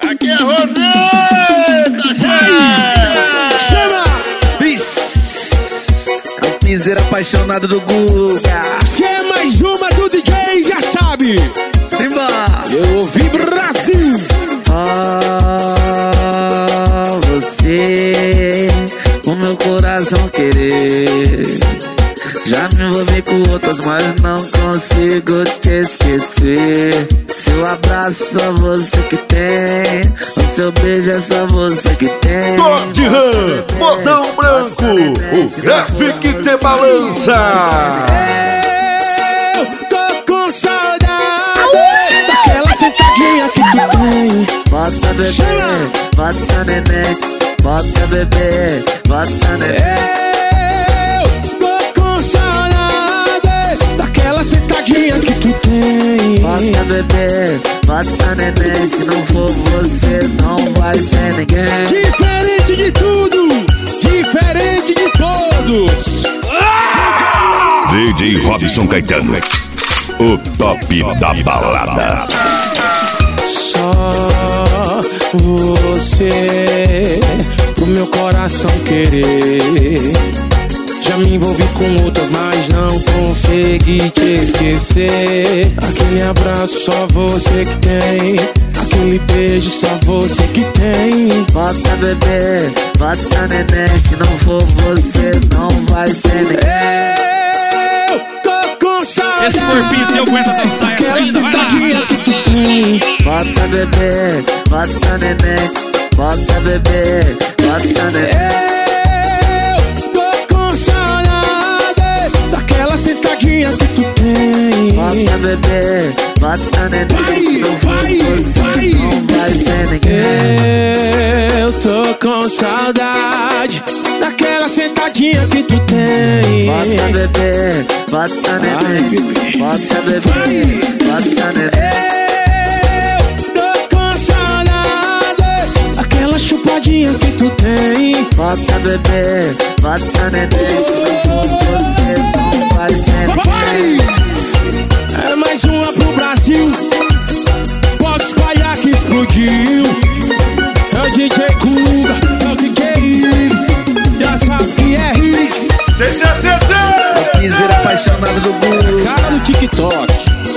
Aqui é Roseta, Chama! É o piseiro apaixonado do Guga. Se é mais uma do DJ, já sabe. Simba! Eu ouvi Brasil. Você, o meu coração querer. Já me envolvi com outras, mas não consigo te esquecer. Seu abraço só você que tem, o seu beijo é só você que tem. Dog Ram, Modão Branco, o Graphic te balança. Eu tô com saudade daquela sentadinha que tu tem. Bota bebê, bota neném, bota bebê, bota neném. Eu tô com saudade daquela sentadinha que tu tem. Bota bebê, bota neném. Se não for você, não vai ser ninguém. Diferente de tudo, diferente de todos. DJ Robson Caetano, o top da balada. Só você, pro meu coração querer. Já me envolvi com outras, mas não consegui te esquecer. Aquele abraço só você que tem, aquele beijo só você que tem. Bota bebê, bota neném. Se não for você, não vai ser ninguém. Eu tô com saudade. Esse corpinho teu aguenta dançar essa ainda? Vai lá, vai lá. Bota bebê, bota neném. Bota bebê, bota neném. Eu tô com saudade daquela sentadinha que tu tem. Bota bebê, bota neném. Se não for você, não vai ser ninguém. Eu tô com saudade daquela sentadinha que tu tem. Bota bebê, bota neném. Bota bebê, bota neném. Eu tô com saudade daquela chupadinha que tu tem. Bota bebê, bota neném. Se não for você, não vai ser ninguém. É mais uma pro Brasil. Pode espalhar que explodiu. É o DJ Guga, é o DJ Iris. Já sabe que é Iris. CCCC! Piseiro apaixonado do Guga. Cara do TikTok.